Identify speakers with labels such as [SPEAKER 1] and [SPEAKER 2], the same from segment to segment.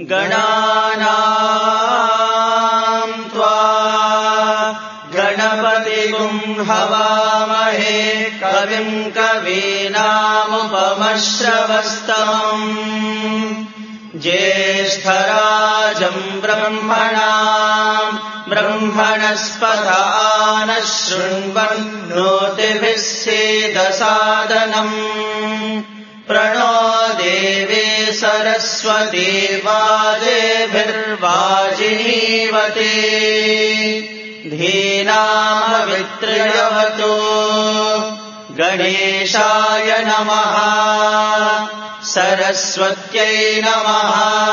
[SPEAKER 1] गणानां त्वा गणपतिगुं हवामहे कविं कवीनामुपमश्रवस्तमम् ज्येष्ठराजं ब्रह्मणस्पत नः शृण्वन्नोतिभिः सीदसादनम् प्रणो देवी सरस्वती वाजेभिर्वाजिनीवती धीनामवित्रयवतु गणेशाय नमः सरस्वत्यै नमः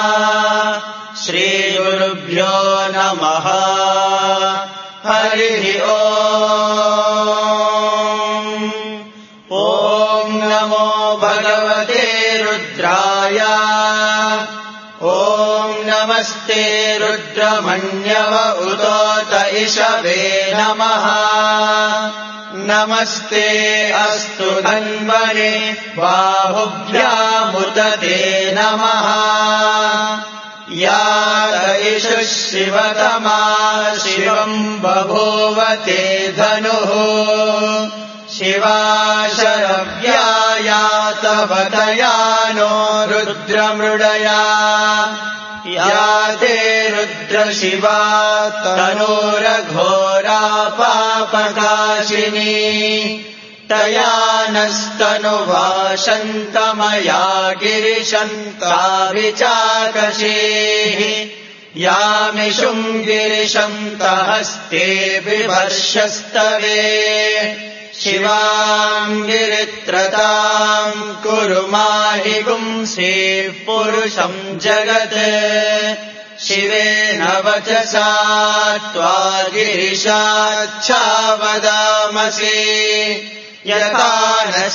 [SPEAKER 1] श्रीगुरुभ्यो नमः हरिः ॐ नमो भगवते रुद्राय ॐ नमस्ते रुद्रमन्यव उदोत इषवे नमः नमस्ते अस्तु धन्वने बाहुभ्यामुदते नमः या इषुः शिवतमा शिवम् बभूवते धनुः शिवा शरव्या तवतया नो रुद्रमृडया या ते रुद्रशिवा तनोरघोरा पापकाशिनी तया नस्तनुवाशन्तमया गिरिशन्ताभिचाकशीः यामिषुं गिरिशन्तहस्ते बिभर्षस्तवे शिवां गिरित्रतां कुरु माहि पुंसीः पुरुषं जगत् शिवेन वचसा त्वा गिरिशाच्छावदामसि यथा नः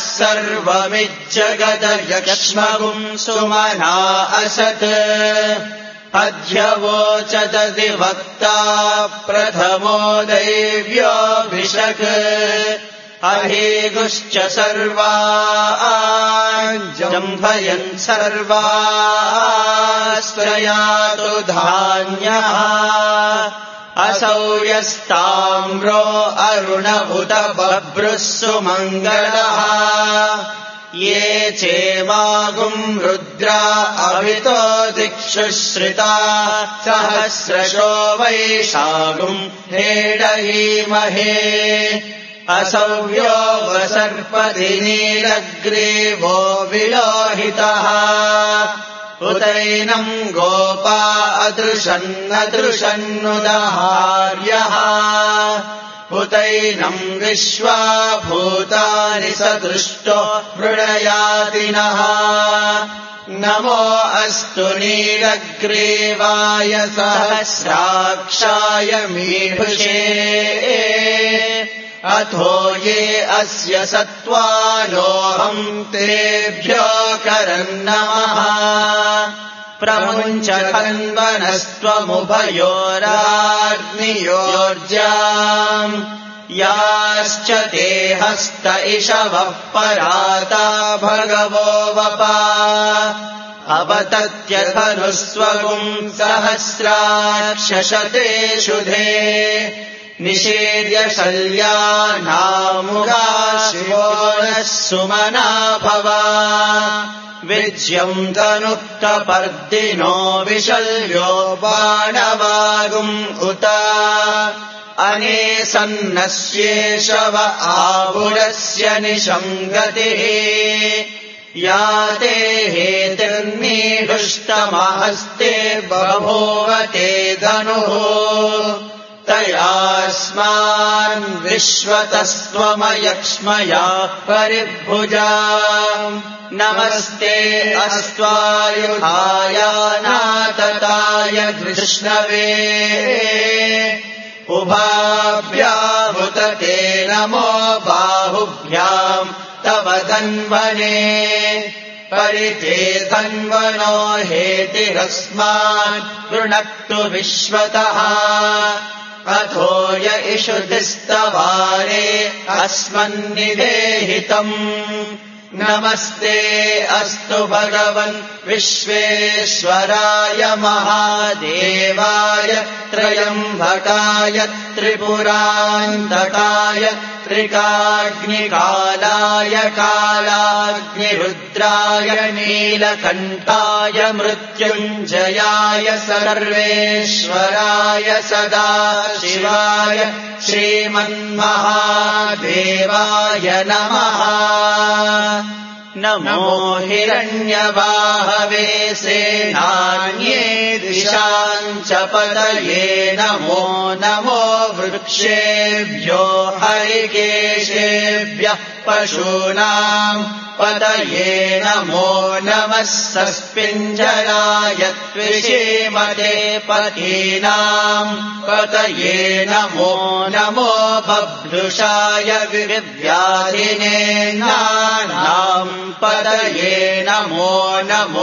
[SPEAKER 1] सर्वमिज्जगदयक्ष्मगुं सुमना असत् अध्यवोचदधिवक्ता प्रथमो दैव्योऽभिषक् अहेगुश्च सर्वाञ्जम्भयन् सर्वास्त्रयातु धान्यः असौ यस्ताम्रो अरुणभुत बभ्रुः सुमङ्गलः ये चेमागुम् रुद्रा अभितो दिक्षु श्रिता सहस्रशो वैशागुम् हेडहीमहे असव्यो वसर्पति नीलग्रीवो विलोहितः उतैनम् गोपा अदृशन्नदृशन्नुदहार्यः उतैनम् विश्वा भूतानि सदृष्टो मृडयातिनः नमो अस्तु नीलग्रीवाय सहस्राक्षाय मीढुषे अथो ये अस्य सत्त्वानोऽहम् तेभ्यो करन्नमः प्रमुञ्च धन्वनस्त्वमुभयोराग्नियोर्जाम् याश्च ते हस्त इषवः पराता भगवो वपा अवतत्यधनुस्वगुम् सहस्राक्षशते शुधे निषेद्य शल्यानामुगा शिवो नः सुमना भवा विज्यम् तनुक्तपर्दिनो विशल्यो बाणवागुम् उत अनेसन्नस्येषव आहुरस्य निशङ्गतिः या ते हेतिर्नीढुष्टमहस्ते बभूवते धनुः तयास्मान् विश्वतस्त्वमयक्ष्मया परिभुजा नमस्ते अस्त्वायुधायानातताय धृष्णवे उभाभ्यामुदते नमो बाहुभ्याम् तव धन्वने परिते धन्वनो हेतिरस्मान् वृणक्तु विश्वतः अथो य इषुधिस्तवारे अस्मन्निदेहितम् नमस्ते अस्तु भगवन् विश्वेश्वराय महादेवाय त्रयम्बकाय त्रिपुरान्तकाय त्रिकाग्निकालाय कालाग्निरुद्राय नीलकण्ठाय मृत्युञ्जयाय सर्वेश्वराय सदाशिवाय श्रीमन्महादेवाय नमः। नमो हिरण्यबाहवे सेनान्ये दिशाञ्च पतये नमो नमो वृक्षेभ्यो हरिकेशेभ्यः पशूनाम् पतये नमो नमः सस्पिञ्जराय त्विषीमते पतीनाम् पतये नमो नमो बभ्रुषाय विव्याधिनेनाम् पतये नमो नमो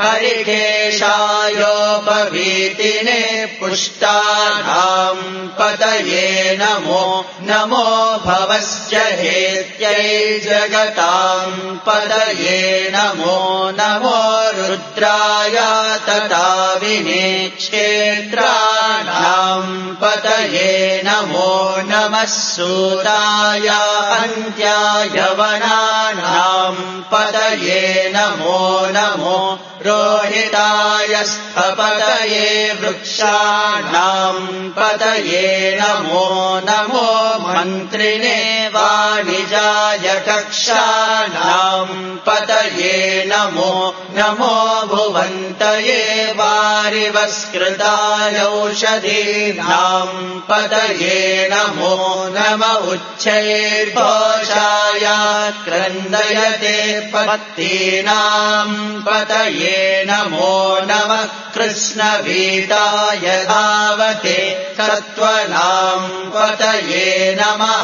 [SPEAKER 1] हरिकेशायोपवीतिने पुष्टानाम् पतये नमो नमो भवस्य हेत्यै जगताम् पतये नमो नमो रुद्राय तताविने क्षेत्राणाम् पतये नमो नमः सूताय अन्त्याय वनानाम् पतये नमो नमो रोहिताय स्थपतये वृक्षाणाम् पतये नमो नमो मन्त्रिणे वाणिजाय कक्षाणाम् पतये नमो नमो भुवन्तये वारिवस्कृताय औषधीनाम् पतये नमो नम उच्चैर्घोषाय क्रन्दयते पत्तीनाम् पतये नमो नमः कृष्णवीताय धावते सत्त्वनाम् पतये नमः।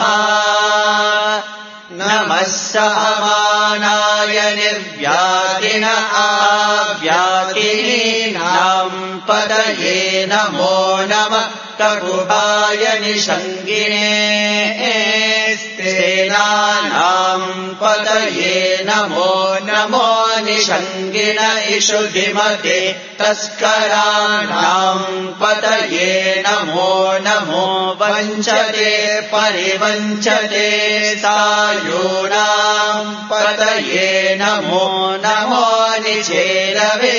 [SPEAKER 1] नमः सहमानाय निर्व्याधिन आव्याधिनीनाम् पतये नमो नमः ककुभाय निषङ्गिने स्तेनानाम् पतये नमो नमो निषङ्गिन इषुधिमते तस्कराणाम् पतये नमो नमो वञ्चते परिवञ्चते सायूनाम् पतये नमो नमो निचेरवे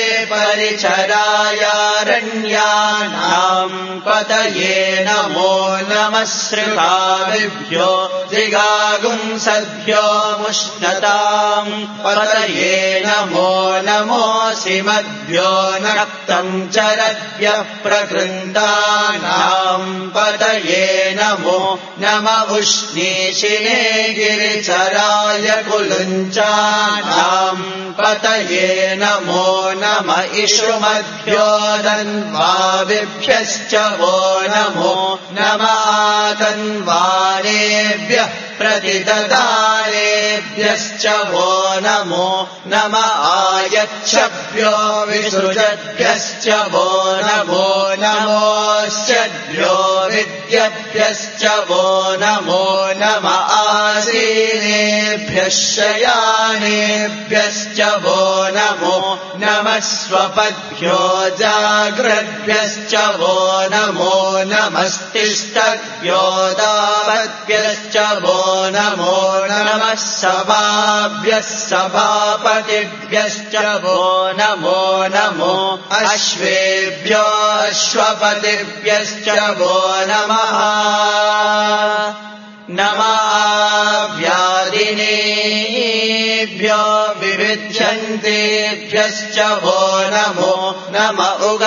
[SPEAKER 1] परिचरायारण्यानाम् पतये नमो नमः श्रृगाविभ्यो दिगागुंसद्भ्यो मुष्णताम् पतये नमो नमोऽसिमद्भ्यो नक्तम् चरद्भ्यः प्रकृन्दानाम् पतये नमो नम उष्णीशिने गिरिचराय कुलुञ्चानाम् पतये नमो नम इषुमद्भ्यो दन्वाविभ्यश्च वो नमो नम आतन्वानेभ्यः प्रतिददानेभ्यश्च वो नमो नम आयच्छभ्यो विसृजद्भ्यश्च वो नमो नमोऽस्यभ्यो विद्यभ्यश्च वो नमो नम आसीनेभ्यः शयानेभ्यश्च वो नमो नमः स्वपद्भ्यो जाग्रद्भ्यश्च वो नमो नमस्तिष्ठद्भ्यो दावद्भ्यश्च वो नमो नमः सभाभ्यः सभापतिभ्यश्च वो नमो नमो अश्वेभ्यो अश्वपतिभ्यश्च वो नमः व्याधिनेभ्यो विविध्यन्तेभ्यश्च वो नमो नम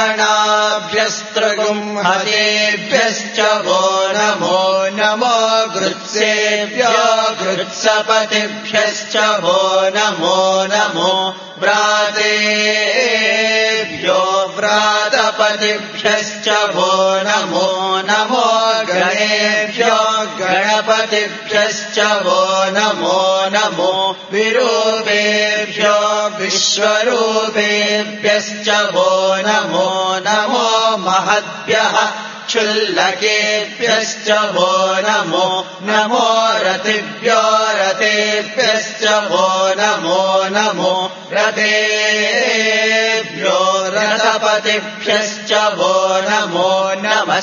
[SPEAKER 1] उगणाभ्यस्त्रगुंहतेभ्यश्च वो नमो नमो गृत्सेभ्यो गृत्सपतिभ्यश्च वो नमो नमो व्रातेभ्यो व्रातपतिभ्यश्च वो नमो नमो गणेभ्यो गणपतिभ्यश्च वो नमो नमो विरूपेभ्यो विश्वरूपेभ्यश्च वो नमो नमो महद्भ्यः क्षुल्लकेभ्यश्च वो नमो नमो रतिभ्यो रतेभ्यश्च वो नमो नमो रतेभ्यो रथपतिभ्यश्च वो नमो नमः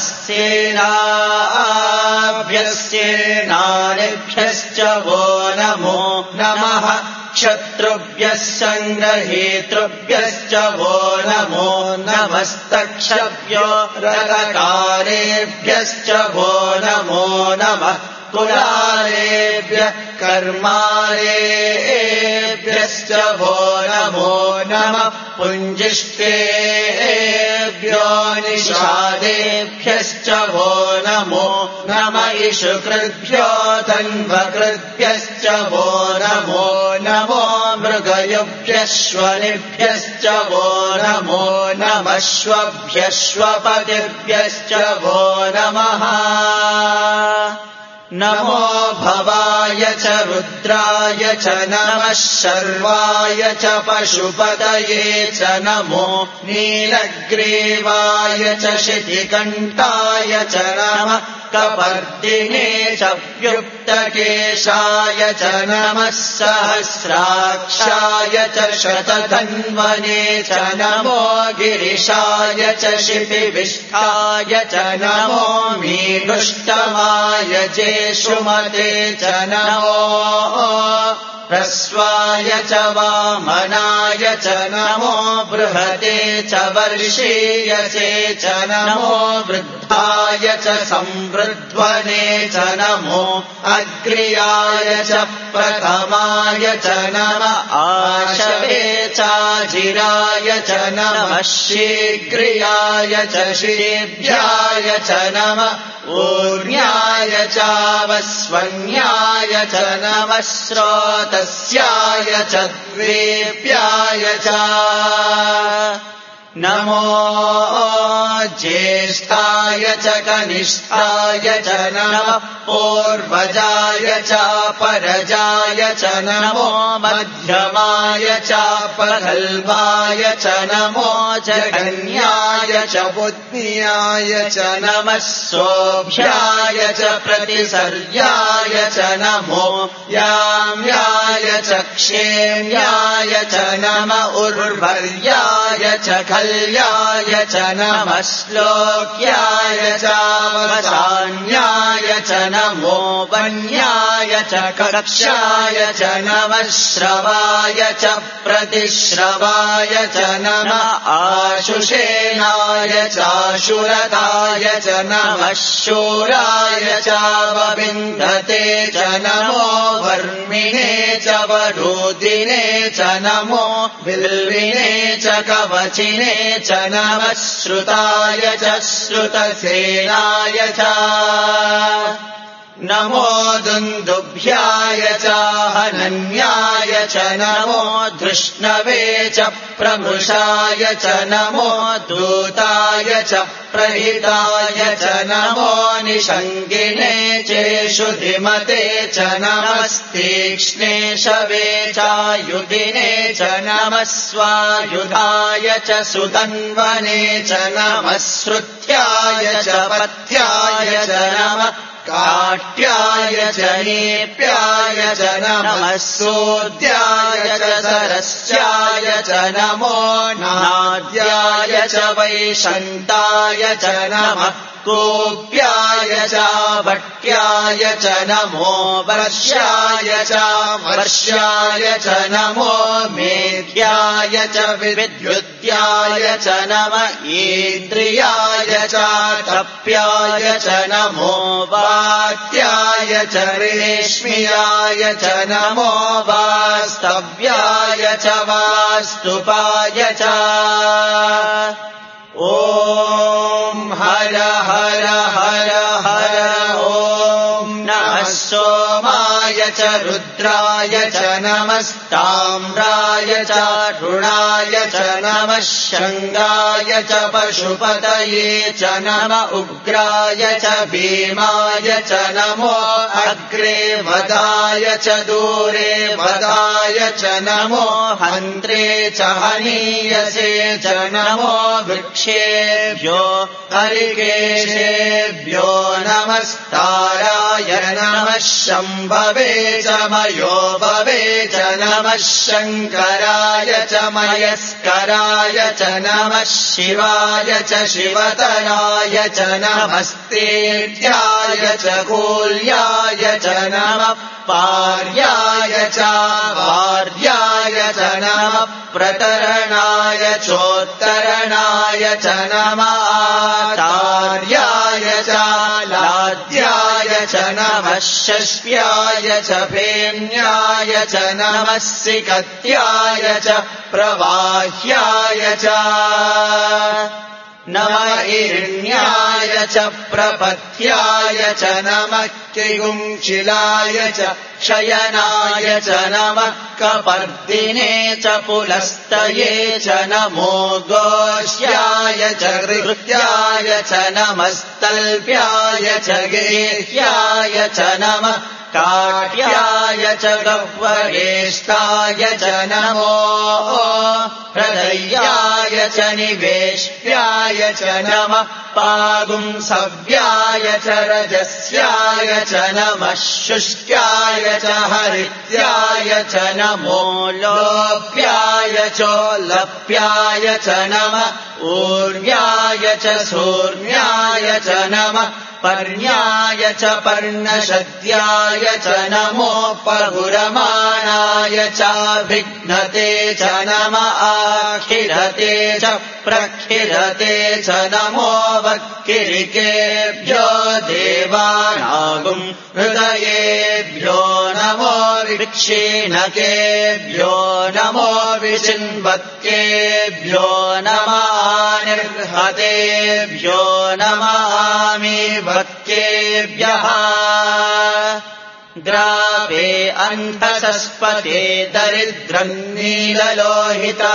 [SPEAKER 1] सेनाभ्यश्चेनानिभ्यश्च वो नमो नमः क्षत्रुभ्यः सङ्ग्रहेतृभ्यश्च वो नमो नमस्तक्षभ्यो रथकारेभ्यश्च वो नमो नमः कुलालेभ्यः कर्मारेभ्यश्च वो नमो नमः पुञ्जिष्टेभ्यो निषादेभ्यश्च वो नमो नम इषुकृभ्यो धन्वकृभ्यश्च वो नमो नमो मृगयुभ्यश्वनिभ्यश्च वो नमो नमश्वभ्यश्वपतिभ्यश्च वो नमः नमो भवाय च रुद्राय च नमः शर्वाय च पशुपतये च नमो नीलग्रीवाय च शितिकण्ठाय च नमः कपर्दिने च व्युक्तकेशाय च नमः सहस्राक्षाय च शतधन्वने च नमो गिरिशाय च शिपिविष्ठाय च नमो मीनुष्टमाय जेषुमते च नमो ह्रस्वाय च वामनाय च नमो बृहते च वर्षीयसे च नमो वृद्धाय च संवृध्वने च नमो अग्र्याय च प्रथमाय च नमः आशवे चाजिराय च नमः शीघ्रियाय च शीभ्याय च नमः ऊर्ण्याय चावस्वन्याय च नमः स्रोतस्याय च द्वेप्याय च नमो ज्येष्ठाय च कनिष्ठाय च नमः पूर्वजाय च परजाय च नमो मध्यमाय च प्रगल्भाय च नमो जगन्याय च बुद्ध्याय च नमः सोभ्याय च प्रतिसर्याय च नमो याम्याय च क्षेम्याय च नम उर्वर्याय च कल्याय च नमः श्लोक्याय चावसान्याय च नमो वन्याय च कक्षाय च नमः श्रवाय च प्रतिश्रवाय च नमः आशुषेणाय चाशुरताय च नमः शूराय चावविन्दते च नमो वर्मिणे च वरुदिने च नमो बिल्विने च कवचिने च नमः श्रुताय च श्रुतसेनाय च नमो दुन्दुभ्याय च हनन्याय च नमो धृष्णवे च प्रमृषाय च नमो दूताय च प्रहिताय च नमो निषङ्गिने चेषु धिमते च नमस्तीक्ष्णे शवे चायुधिने च नमः स्वायुधाय च सुतन्वने च नमः श्रुत्याय च पथ्याय च नमः काट्याय च नेप्याय च नमः सोद्याय च सरस्याय च नमो नाद्याय च वैशन्ताय च नमः कोप्याय च भट्याय च नमो वर्ष्याय च वर्ष्याय च नमो मेध्याय च विद्युत्याय च नमः इन्द्रियाय च तप्याय च नमो वात्याय च रेश्म्याय च नमो वास्तव्याय च वास्तुपाय च ॐ हर हर हर हर ॐ नमः सोमाय च रुद्र रुद्राय च नमस्ताम्राय च ऋणाय च नमः शङ्गाय च पशुपतये च नम उग्राय च भीमाय च नमो अग्रे वदाय च दूरे वदाय च नमो हन्त्रे च हनीयसे च नमो वृक्षेभ्यो हरिकेशेभ्यो नमस्ताराय नमः शम्भवे च मयोभवे च नमः शङ्कराय च मयस्कराय च नमः शिवाय च शिवतराय च नमस्तेत्याय च कूल्याय च नमः पार्याय च वार्याय च नमः प्रतरणाय चोत्तरणाय च नमः आचार्याय च लाद्याय च नमः शस्याय च फेन्याय च नमः सिकत्याय च प्रवाह्याय च नमः हिरण्याय च प्रपथ्याय च नमः किगुंशिलाय च शयनाय च नमः कपर्दिने च पुलस्तये च नमो गोष्याय च कृत्याय च नमस्तल्प्याय च गेह्याय च नमः काट्याय च गह्वरेष्ठाय च नमो हृदयाय च निवेश्याय च नमः पागुंसव्याय च रजस्याय च नमः शुष्क्याय च हरित्याय च नमो लोप्याय चोल्लप्याय च नमः ऊर्व्याय च सूर्ण्याय च नमः पर्ण्याय च पर्णशद्याय च नमो पहुरमाणाय च विघ्नते च नमः आखिरते च प्रखिरते च नमो वक्किरिकेभ्यो देवानागुं हृदयेभ्यो नमो विक्षीणकेभ्यो नमो विचिन्वत्केभ्यो नमः निर्हतेभ्यो नमामि भक्तेभ्यः ग्रावे अन्धसस्पते दरिद्रं नीललोहिता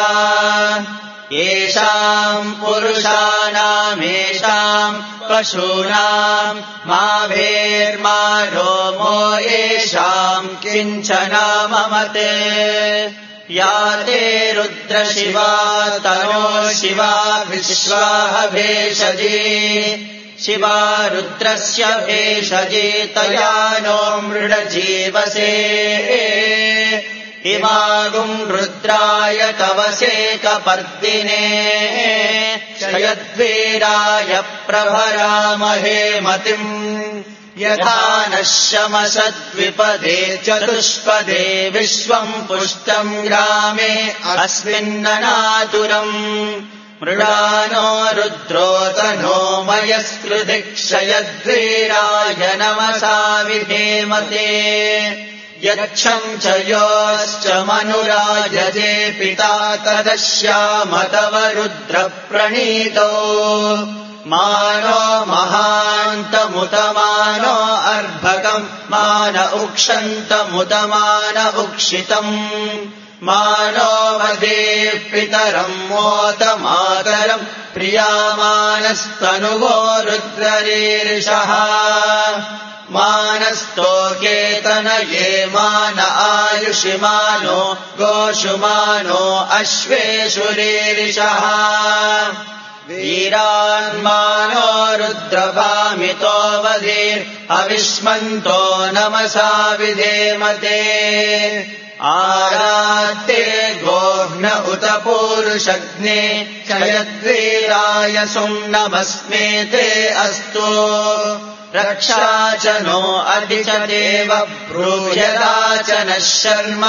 [SPEAKER 1] येषाम् पुरुषाणामेषाम् पशूनाम् मा भेर्मा रोमो येषाम् किञ्चन ममते या ते रुद्रशिवा तनो शिवा विश्वाह भेषजी शिवा रुद्रस्य भेषजी तया नो मृडजीवसे इमागुं रुद्राय तवसे कपर्दिने क्षयद्वीराय प्रभरामहे मतिम् यथा नः शमसद्विपदे चतुष्पदे विश्वम् पुष्टम् ग्रामे अस्मिन्ननातुरम् मृडानो रुद्रोतनो मयस्कृधि क्षयद्वीराय नमसा विधेमते यच्छम् च योश्च मनुरायजे पिता तदश्याम तव रुद्रप्रणीतो मानो महान्तमुतमानो अर्भकम् मान उक्षन्तमुतमान उक्षितम् मानो वदे पितरम् मोतमातरम् प्रियामानस्तनुवो रुद्ररीरिषः मानस्तोकेतनये मान आयुषिमानो गोषुमानो अश्वेषु रीरिषः वीरान्मानो रुद्रभामितो वधीर् अविष्मन्तो नमसा विधेमते आरात्ते गोह्न उत पूरुषग्ने क्षयद्वीराय सुम्नमस्मेते अस्तु रक्षा च नो अधि च देव ब्रूयदा च नः शर्म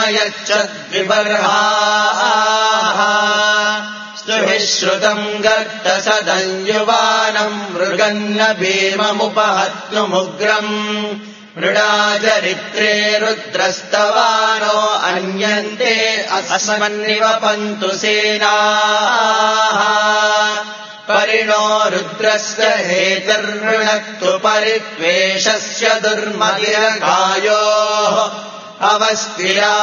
[SPEAKER 1] यच्चद्विबर्हाः स्तुभिः श्रुतम् गर्तसदञ्युवानम् मृगन्न भीममुपहत्नुमुग्रम् मृडाचरित्रे रुद्रस्तवानो अन्यन्ते अस्मन्निवपन्तु सेनाः परिणो रुद्रस्य हेतर्वृणक्तु परित्वेषस्य दुर्मतिरकायोः अवस्तिरा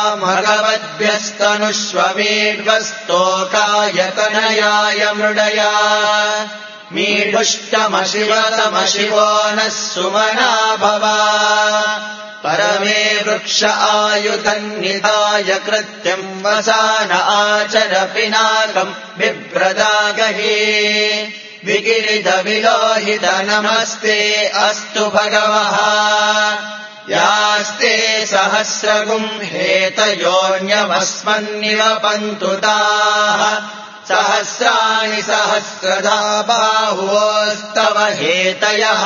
[SPEAKER 1] भगवद्भ्यस्तनुष्वमीड्वस्तोकायतनयाय मृडया मीढुष्टमशिवतमशिवो नः सुमना भवा परमे वृक्ष आयुधन्निधाय कृत्यम् वसान आचर पिनाकम् बिभ्रदागहि विगिरिधविलोहित नमस्ते अस्तु भगवः यास्ते सहस्रगुम् हेतयोऽन्यमस्मन्निवपन्तु ताः सहस्राणि सहस्रधा बाहुवोस्तव हेतयः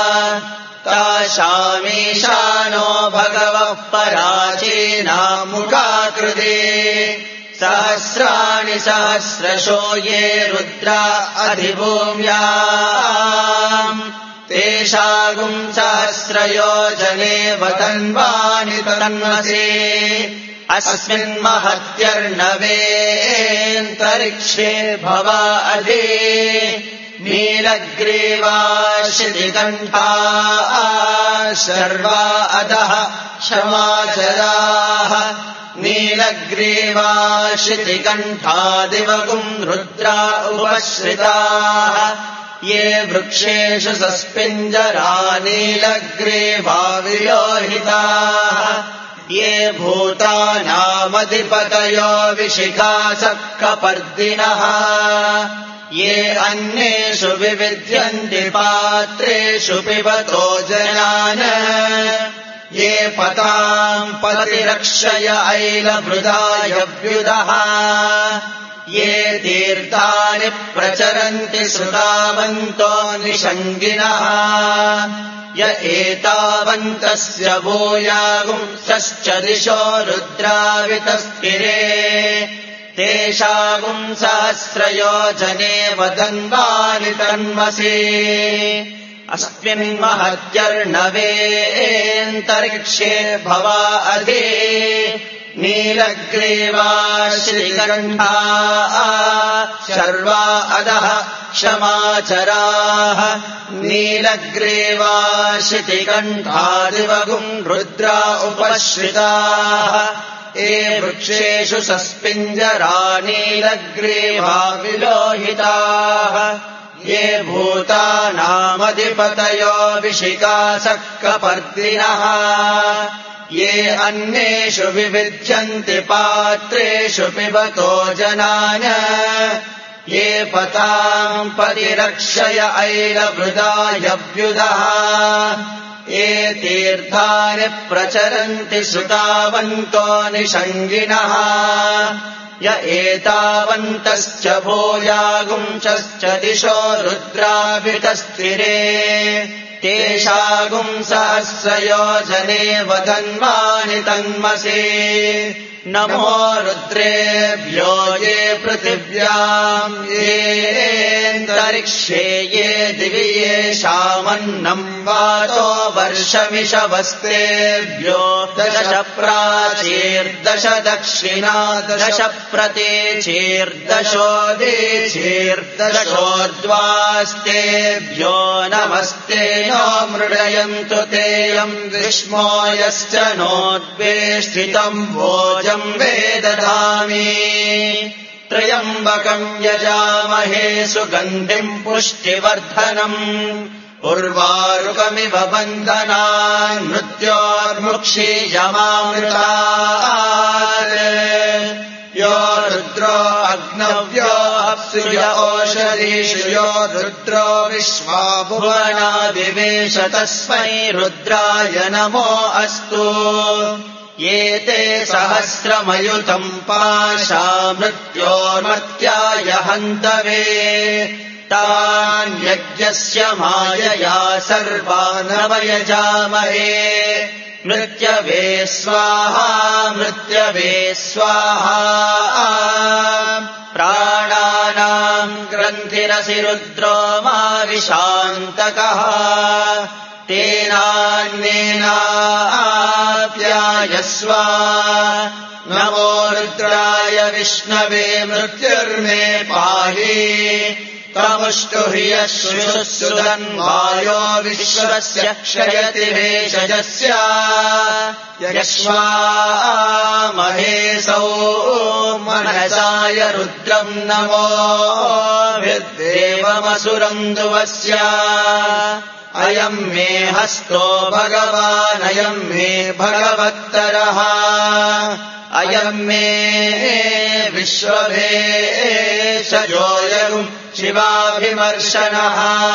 [SPEAKER 1] तासामीशानो भगवः पराचीनामुखाकृते सहस्राणि सहस्रशो ये रुद्रा अधिभूम्याम् तेषागुम् सहस्रयोजने वदन्वानि तन्मसे अस्मिन्महत्यर्णवेऽन्तरिक्षे भवा अधि नीलग्रीवाशितिकण्ठा शर्वा अधः क्षमाचराः नीलग्रीवाशितिकण्ठादिवगुम् रुद्रा उपश्रिताः ये वृक्षेषु सस्पिञ्जरा नीलग्रीवा विलोहिताः ये भूतानामधिपतयो विशिखासक्कपर्दिनः ये अन्येषु विविध्यन्ति पात्रेषु पिबतो जनान् ये पताम् पतिरक्षय ऐलभृदायव्युदः ये तीर्थानि प्रचरन्ति श्रुतावन्तो निषङ्गिनः य एतावन्तस्य भूयागुंसश्च दिशो रुद्रावितस्थिरे तेषागुम् सहस्रयोजने वदन्वानि तन्मसि अस्मिन्महत्यर्णवेऽन्तरिक्षे भवा अधि नीलग्रीवाश्रीकण्ठा शर्वा अधः क्षमाचराः नीलग्रीवाशितिकण्ठादिवगुम् रुद्रा उपश्रिताः ये वृक्षेषु सस्पिञ्जरा नीलग्रीवा विलोहिताः ये भूतानामधिपतयो विशिखासक्कपर्दिनः ये अन्येषु विविध्यन्ति पात्रेषु पिबतो जनान् ये पताम् पतिरक्षय ऐलभृदायव्युदः ये तीर्थानि प्रचरन्ति श्रुतावन्तो निषङ्गिनः य एतावन्तश्च भूयागुंश्च दिशो रुद्राभितस्थिरे तेषागुम् सहस्रयोजने वदन्वानि तन्मसि नमो रुद्रेभ्यो ये पृथिव्याम् येऽन्तरिक्षे ये दिवि येषामन्नम् वातो वर्षमिषवस्तेभ्यो दश प्राचीर्दश दक्षिणा दश प्रतीचीर्दशोदीचीर्दशोर्ध्वास्तेभ्यो नमस्ते नो मृडयन्तु तेयम् विष्मो यश्च नोद्वेष्टितम् भोजम् वेदधामि त्र्यम्बकम् यजामहे सुगन्धिम् पुष्टिवर्धनम् उर्वारुकमिव बन्धनान् मृत्योर्मुक्षीयमामृतात् यो रुद्रो अग्नव्यो अप्सुय ओषधीषु यो रुद्रो विश्वा भुवनादिवेश तस्मै रुद्राय नमो अस्तु ये ते सहस्रमयुतम् पाशा मृत्योर्मत्याय हन्तवे तान् यज्ञस्य मायया सर्वानवयजामहे मृत्यवे स्वाहा मृत्यवे स्वाहा प्राणानाम् ग्रन्थिरसि रुद्रो माविशान्तकः तेनान्येनाप्यायस्व नमो रुद्राय विष्णवे मृत्युर्मे पाहि तमुष्टु ह्रियः सुदन्वायो विश्वस्य क्षयति भेषजस्य यक्ष्वामहेसौ मनसाय रुद्रम् नमो विद्देवमसुरन्दुवस्य अयम् मे हस्तो भगवानयम् मे भगवत्तरः अयम् मे विश्वभेषजोऽयम् शिवाभिमर्शनः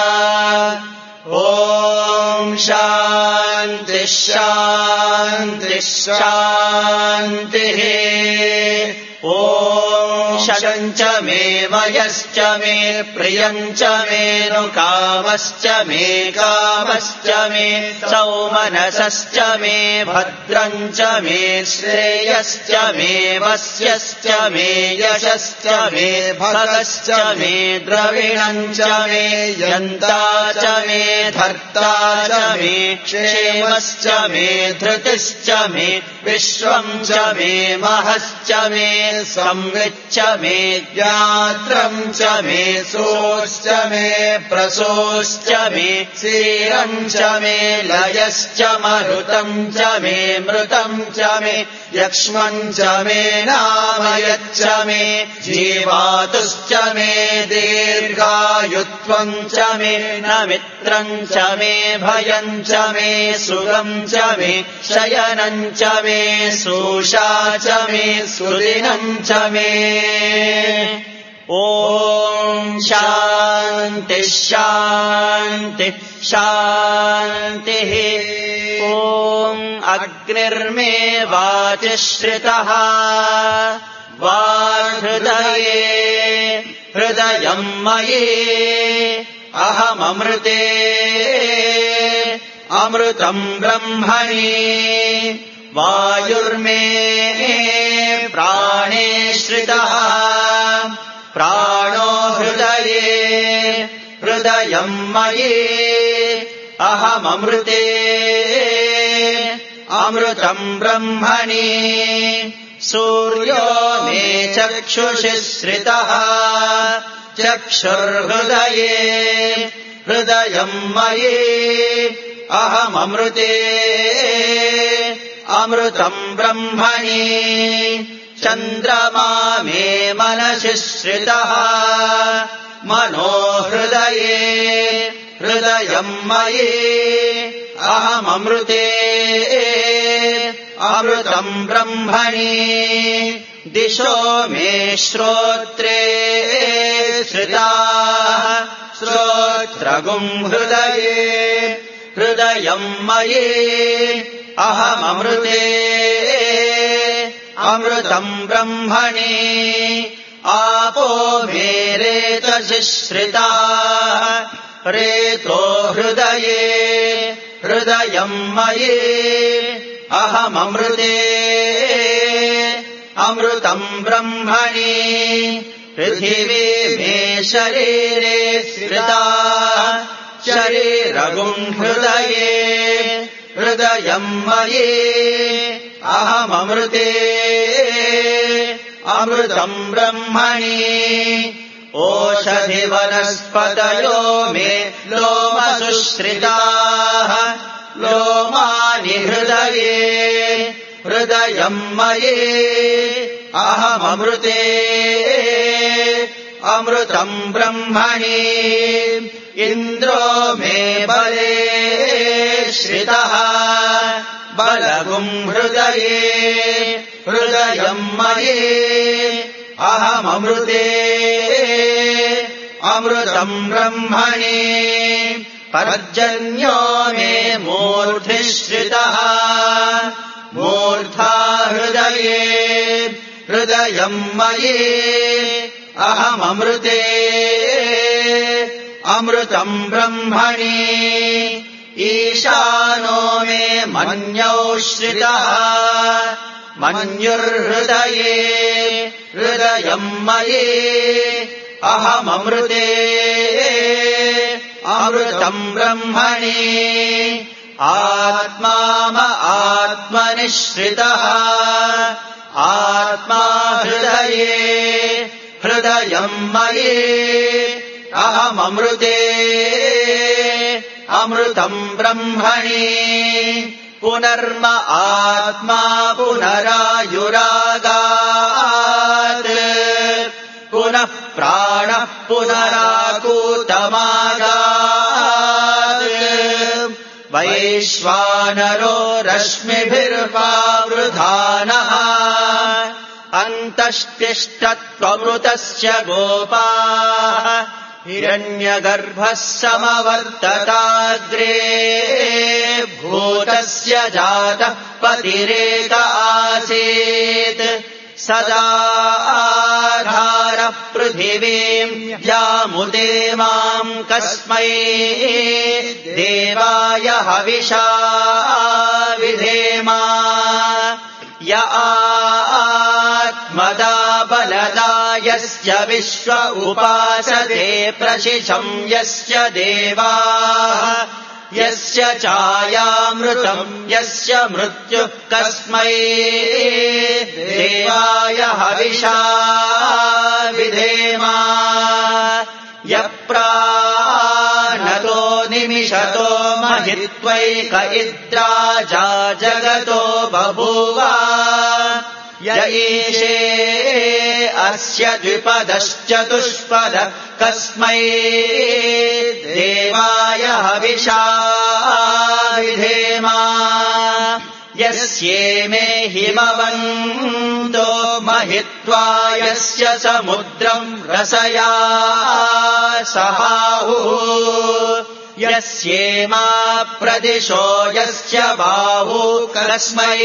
[SPEAKER 1] ॐ शान्तिः शान्तिः शान्तिः ॐ शयम् च मे वयश्च मे प्रियम् च मेऽनुकामश्च मे कामश्च मे सौमनसश्च मे भद्रम् च मे श्रेयश्च मे वस्यश्च मे यशश्च मे भगश्च मे द्रविणम् च मे यन्ता च मे धर्ता च मे क्षेमश्च मे धृतिश्च मे विश्वम् च मे महश्च मे संविच्च मे ज्ञात्रम् च मे सोश्च मे प्रसोश्च मे क्षीरम् च मे लयश्च मरुतम् च मे मृतम् च मे यक्ष्मम् च मे नामयच्च मे जीवातुश्च मे दीर्घायुत्वम् च मे न मित्रम् च मे भयम् च मे सुखम् च मे शयनम् च मे सूषा च मे सुदिनम् च मे ॐ शान्तिः शान्तिः शान्तिः ॐ अग्निर्मे वाचिश्रितः वाहृदये हृदयम् मयि अहममृते अमृतम् ब्रह्मणि वायुर्मे प्राणे श्रितः प्राणो हृदये हृदयम् मयि अहममृते अमृतम् ब्रह्मणि सूर्यो मे चक्षुषि श्रितः चक्षुर्हृदये हृदयम् मयि अहममृते अमृतम् ब्रह्मणि चन्द्रमा मे मनसि श्रितः मनो हृदये हृदयम् मयि अहममृते अमृतम् ब्रह्मणि दिशो मे श्रोत्रे श्रिताः श्रोत्रगुम् हृदये हृदयम् मयि अहममृते अमृतम् ब्रह्मणि आपो मे रेतसि श्रिताः रेतो हृदये हृदयम् मयि अहममृते अमृतम् ब्रह्मणि पृथिवी मे शरीरे श्रिताः शरीरगुम् हृदये हृदयम् मयि अहममृते अमृतम् ब्रह्मणि ओषधिवनस्पतयो मे लोमसुश्रिताः लोमानि हृदये हृदयम् मयि अहममृते अमृतम् ब्रह्मणि इन्द्रो मे बले श्रितः बलगुम् हृदये हृदयम् मयि अहममृते अमृतम् ब्रह्मणि पर्जन्यो मे मूर्ध्नि श्रितः मूर्धा हृदये हृदयम् मयि अहममृते अमृतम् ब्रह्मणि ईशानो मे मन्यौ श्रितः मन्युर्हृदये हृदयम् मयि अहममृते अमृतम् ब्रह्मणि आत्मनि श्रितः आत्मा हृदये हृदयम् मयि अहममृते अमृतम् ब्रह्मणि पुनर्म आत्मा पुनरायुरागात् पुनः प्राणः पुनराकूतमागात् वैश्वानरो रश्मिभिर्वावृधानः अन्तस्तिष्ठत्वमृतस्य गोपाः हिरण्यगर्भः समवर्तताग्रे भूतस्य जातः पतिरेक आसीत् सदा आधारः पृथिवीम् यामुदे माम् कस्मै देवाय हविषा विधेमा य आत्मदा बलदा यस्य विश्व उपासते प्रशिशं यस्य देवाः यस्य चायामृतम् यस्य मृत्युः कस्मै देवाय हविषा विधेमा यप्राणतो निमिषतो महित्वैक इद्राजा जगतो बभूव य ईशे अस्य द्विपदश्चतुष्पदः कस्मै देवाय हविषा विधेमा यस्येमे हिमवन्तो महित्वा यस्य समुद्रम् रसया सहाहुः यस्येमा प्रदिशो यस्य बाहु कस्मै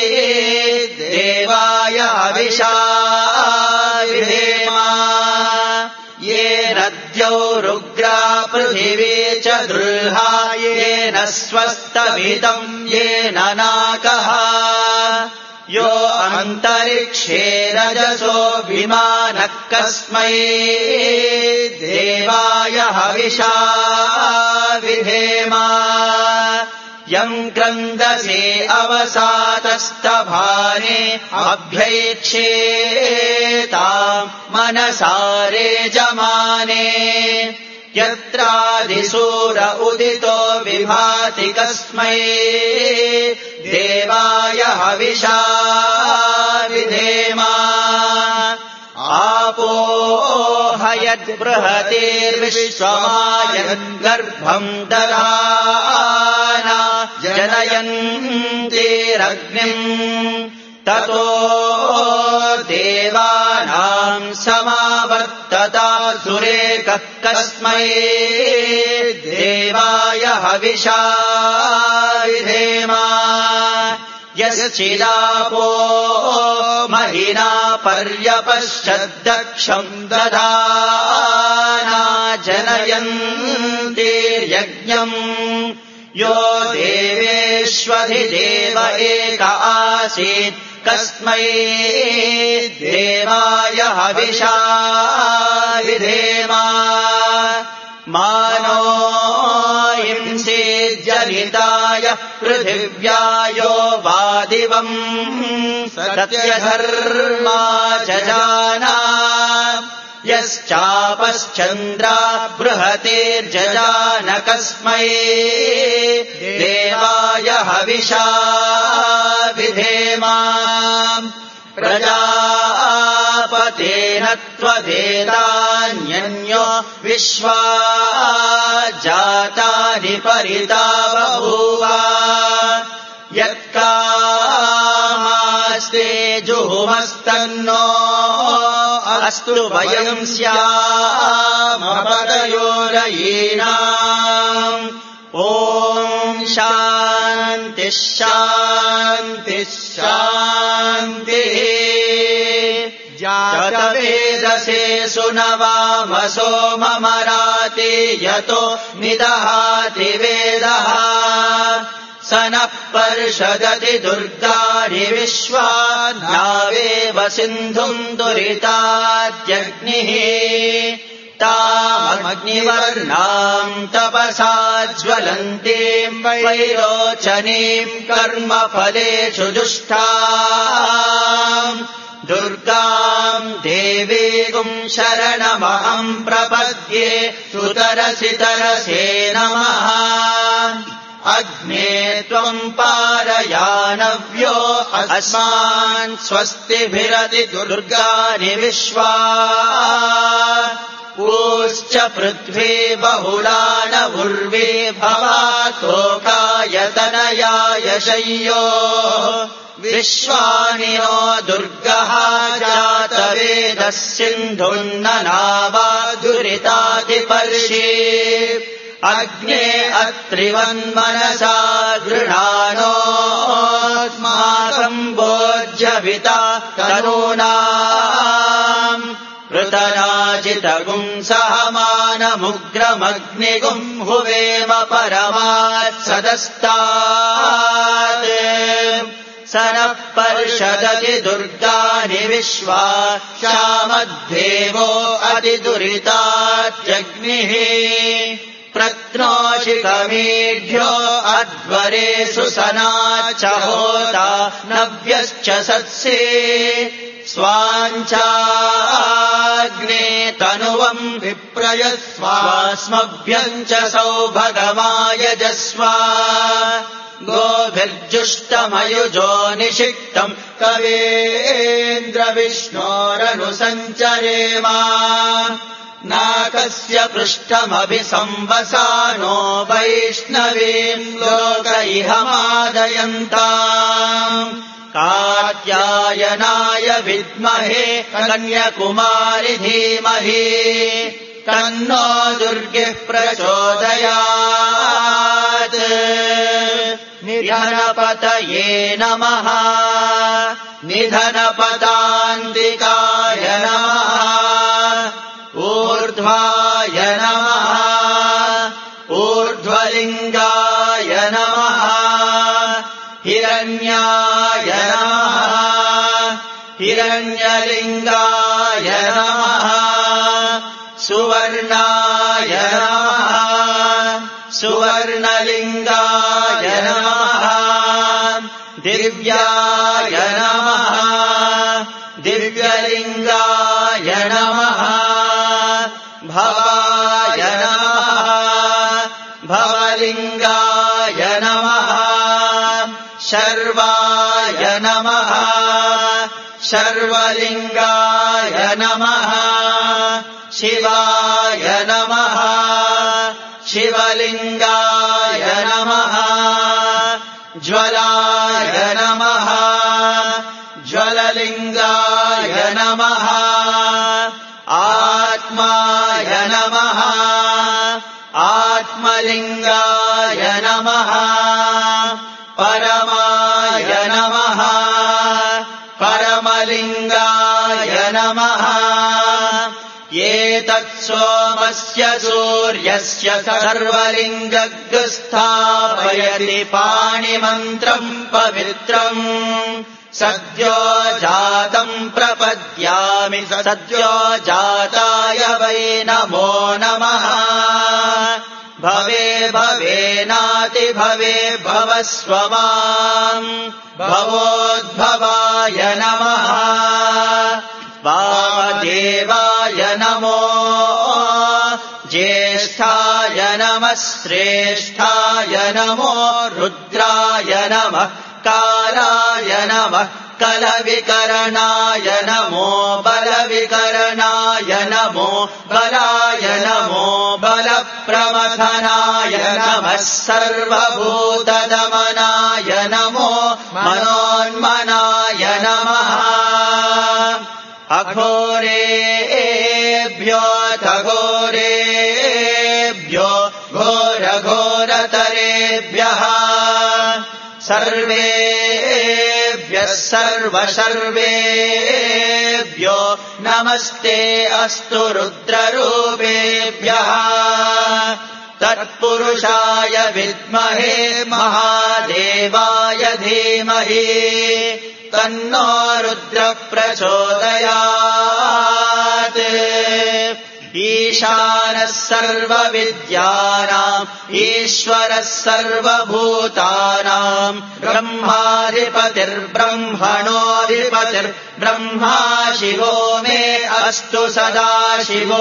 [SPEAKER 1] देवाय हविषा विधेमा येन द्यौरुग्रा पृथिवी च दृहा येन स्वस्तमिदम् येन नाकः यो अन्तरिक्षे रजसो विमानः कस्मै देवाय हविषा विधेमा यम् क्रन्दसे अवसातस्तभाने अभ्यैक्षेताम् मनसारे जमाने यत्रादिसूर उदितो विभाति कस्मै देवाय हविषा विधेमा आपो हयद्बृहतेर्विश्वमायन् गर्भम् दधाना जनयन्तीरग्निम् ततो देवानाम् समावर्तता सुरेकः कस्मै देवाय हविषा विधेमा यश्चिदापो महिना पर्यपश्यद्दक्षम् दधाना जनयन्तीर्यज्ञम् यो देवेष्वधिदेव एक आसीत् कस्मै देवाय हविषा विधेमा मानो हिंसेज्जनिताय पृथिव्यायो वादिवम् सत्यधर्मा जजाना यश्चापश्चन्द्रा बृहतेर्जजान कस्मै देवाय हविषा विधेमा प्रजापतेन त्वदेतान्यन्यो विश्वा जातानि परिता बभूव यत्कामास्ते जुहुमस्तन्नो अस्तु वयम् स्यामपदयोरयीनाम् ॐ शान्तिः शान्तिः शान्तिः जातवेदसे सुनवामसो ममराति यतो निदहाति वेदः स नः पर्षदति दुर्गाणि विश्वा नावेव सिन्धुम् दुरिताद्यग्निः तामग्निवर्णाम् तपसा ज्वलन्तीम् वैरोचनीम् कर्मफलेषु जुष्टाम् दुर्गाम् देवीगुम् शरणमहम् प्रपद्ये सुतरसितरसे नमः अग्ने त्वम् पारयानव्यो अस्मान् स्वस्तिभिरति दुर्गानि विश्वा ऊश्च पृथ्वी बहुलान उर्वी भवातोकायतनयाय शय्यो विश्वानि नो दुर्गः जातवेदः सिन्धुन्ननावादुरितादिपर्षि अग्ने अत्रिवन्मनसा गृणानोऽस्माकम् भोज्यविता तनूनाम् पृतनाजितगुम् सहमानमुग्रमग्निगुम् हुवेम परमात्सदस्तात् स नः पर्षदति दुर्गानि विश्वा श्यामद्देवो अतिदुरितात्यग्निः प्रत्नोषिकमीढ्यो अध्वरेषु सनाच्च होता नव्यश्च सत्से स्वाञ्चाग्ने तनुवम् विप्रयस्वास्मभ्यम् च सौभगमायजस्वा गोभिर्जुष्टमयुजो निषिक्तम् कवेन्द्रविष्णोरनुसञ्चरेम नाकस्य पृष्ठमभिसंवसानो वैष्णवीम् लोक इहमादयन्ताम् कात्यायनाय विद्महे कन्याकुमारि धीमहि तन्नो दुर्गिः प्रचोदयात् निधनपतये नमः निधनपदान्तिकाय नमः ऊर्ध्वाय नमः ऊर्ध्वलिङ्गाय नमः हिरण्याय नमः हिरण्यलिङ्गाय नमः सुवर्णाय नमः सुवर्णलिङ्गाय नमः दिव्याय नमः दिव्यलिङ्गाय नमः भवाय नमः भवलिङ्गाय नमः शर्वाय नमः शर्वलिङ्गाय नमः शिवाय नमः शिवलिङ्गाय नमः ज्वलाय नमः ज्वललिङ्गाय नमः आत्माय नमः आत्मलिङ्गाय नमः परमाय नमः परमलिङ्गाय नमः एतत्सोमस्य सूर्यस्य सर्वलिङ्गस्थापयति पाणिमन्त्रम् पवित्रम् सद्यो जातम् प्रपद्यामि सद्यो जाताय वै नमो नमः भवे भवेनाति भवे भवस्व माम् भवोद्भवाय नमः वामदेवाय नमो ज्येष्ठाय नमः श्रेष्ठाय नमो रुद्राय नमः कालाय नमः कलविकरणाय नमो बलविकरणाय नमो बलाय नमो बलप्रमथनाय नमः सर्वभूतदमनाय नमो मनोन्मनाय नमः अघोरेभ्यो घोरघोरतरेभ्यः सर्वेभ्यः सर्वशर्वेभ्यो नमस्ते अस्तु रुद्ररूपेभ्यः तत्पुरुषाय विद्महे महादेवाय धीमहि तन्नो रुद्रः प्रचोदयात् ईशानः सर्वविद्यानाम् ईश्वरः सर्वभूतानाम् ब्रह्माधिपतिर्ब्रह्मणोऽधिपतिर्ब्रह्मा शिवो मे अस्तु सदा शिवो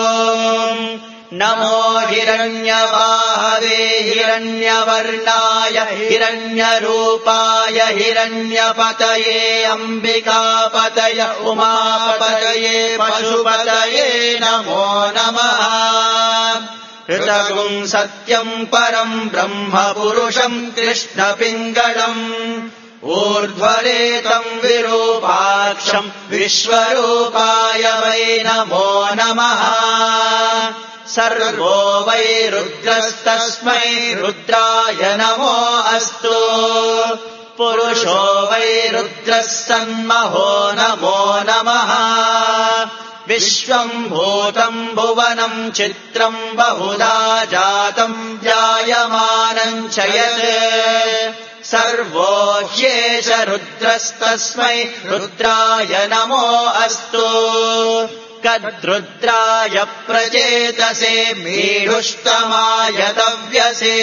[SPEAKER 1] नमो हिरण्यबाहवे हिरण्यवर्णाय हिरण्यरूपाय हिरण्यपतये अम्बिकापतय उमापतये पशुपतये नमो नमः ऋतगुम् सत्यम् परम् ब्रह्म पुरुषम् कृष्णपिङ्गलम् ऊर्ध्वरेतम् विरूपाक्षम् विश्वरूपाय वै नमो नमः सर्वो वै रुद्रस्तस्मै रुद्राय नमो अस्तु पुरुषो वै रुद्रः सन्महो नमो नमः विश्वम् भूतम् भुवनम् चित्रम् बहुधा जातम् जायमानम् च यत् सर्वो ह्येष रुद्रस्तस्मै रुद्राय नमो अस्तु कद्रुद्राय प्रचेतसे मीढुष्टमाय तव्यसे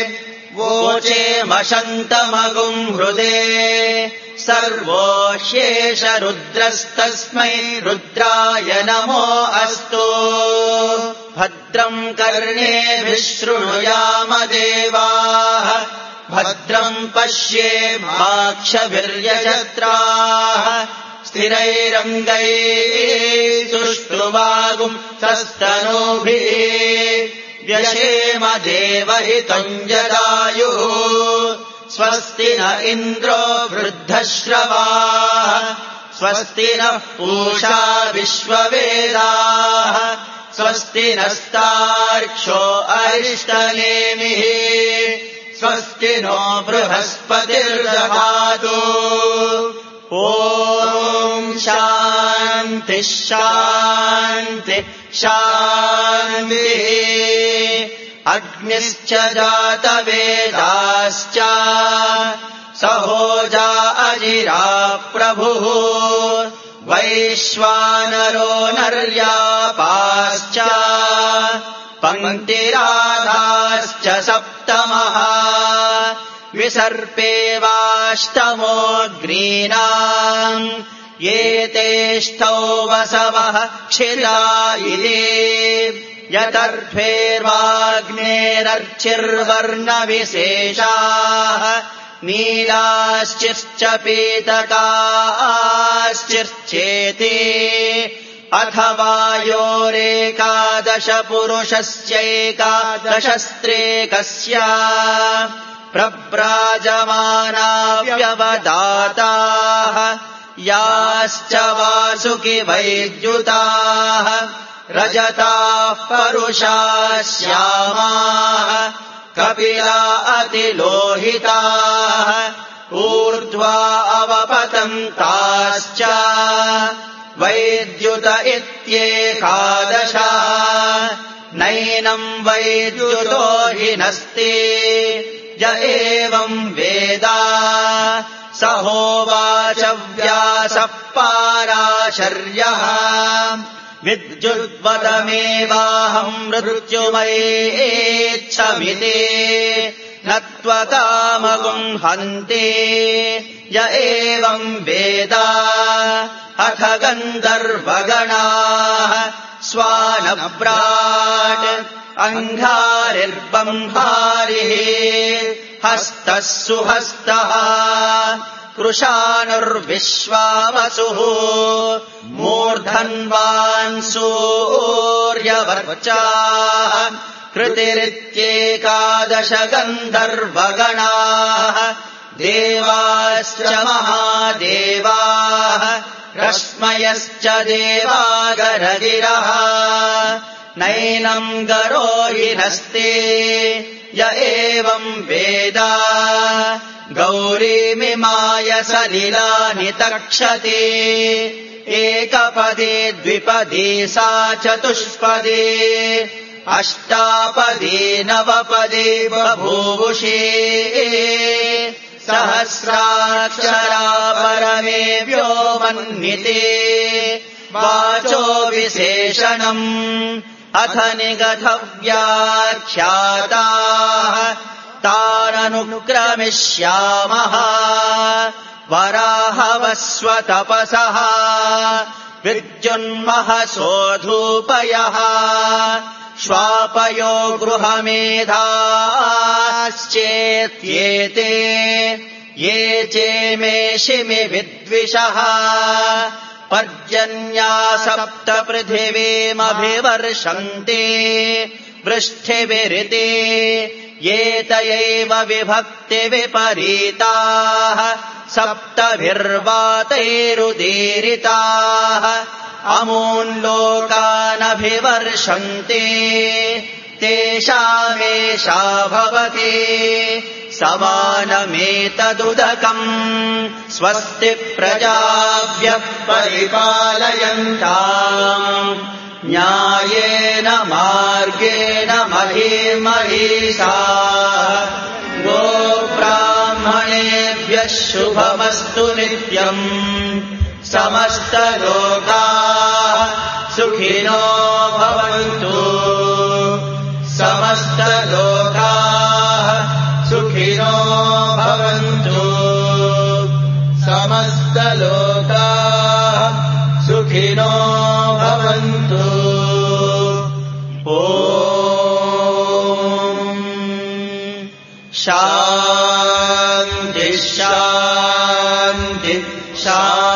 [SPEAKER 1] वोचेमशन्तमगुम् हृदे सर्वो ह्येष रुद्रस्तस्मै रुद्राय नमो अस्तु भद्रम् कर्णेभिः शृणुयाम देवाः भद्रम् पश्येमाक्षभिर्यजत्राः स्थिरैरङ्गैः सुष्ठुवागुम् सस्तनूभिः व्यशेम देवहितम् जदायुः स्वस्ति न इन्द्रो वृद्धश्रवाः स्वस्ति नः पूषा विश्ववेदाः स्वस्ति नस्तार्क्ष्यो अरिष्टनेमिः स्वस्ति नो बृहस्पतिर्दधातु ॐ शान्तिः शान्तिः शान्तिः अग्निश्च जातवेदाश्च सहोजा अजिरा प्रभुः वैश्वानरो नर्यापाश्च पङ्क्तिराधाश्च सप्तमः विसर्पेवाष्टमोऽग्नीनाम् एतेष्टौ वसवः क्षिरा इति यतर्फेर्वाग्नेरर्चिर्वर्णविशेषाः नीलाश्चिश्च पीतकाश्चिश्चेति अथवा योरेकादश पुरुषस्यैकादशस्त्रेकस्य प्रव्राजमाना व्यवदाताः याश्च वासुकि वैद्युताः रजताः परुषा श्यामाः कपिला अतिलोहिताः ऊर्ध्वा अवपतन्ताश्च वैद्युत इत्येकादश नैनम् वैद्युतो हि नस्ति य एवम् वेद स होवाच व्यासः पाराशर्यः विद्युद्वदमेवाहम् मृत्युमयेच्छमिति न त्वकामगुम् हन्ति य एवम् वेद अथ गन्धर्वगणाः स्वानभ्राट् अङ्घारिर्बम्हारिः हस्तः सुहस्तः कृशानुर्विश्वावसुः मूर्धन्वान् सूर्यवर्चाः कृतिरित्येकादश गन्धर्वगणाः देवाश्च महादेवाः रश्मयश्च देवागरगिरः नैनम् गरो हि नस्ति य एवम् वेद गौरीमिमाय सलिलानि तक्षति एकपदी द्विपदी सा चतुष्पदी अष्टापदी नवपदी बभूवुषी सहस्राक्षरा परमे व्योमन्निति वाचो विशेषणम् अथ निगतव्याख्याताः ताननुक्रमिष्यामः वराहवस्वतपसः विद्युन्महसोऽधूपयः श्वापयो गृहमेधाश्चेत्येते ये चेमेषिमि विद्विषः पर्जन्या सप्त पृथिवीमभिवर्षन्ते वृष्टिविरिते एतयैव विभक्तिविपरीताः सप्तभिर्वातैरुदीरिताः अमूल्लोकानभिवर्षन्ते तेषामेषा भवति समानमेतदुदकम् स्वस्ति प्रजाभ्यः परिपालयन्ताम् न्यायेन मार्गेण महीमहीषाः गोब्राह्मणेभ्यः शुभमस्तु नित्यम् समस्तलोकाः सुखिनो भवन्तु समस्तलोकाः सुखिनो भवन्तु समस्तलोकाः सुखिनो भवन्तु ॐ शान्ति शान्ति शान्ति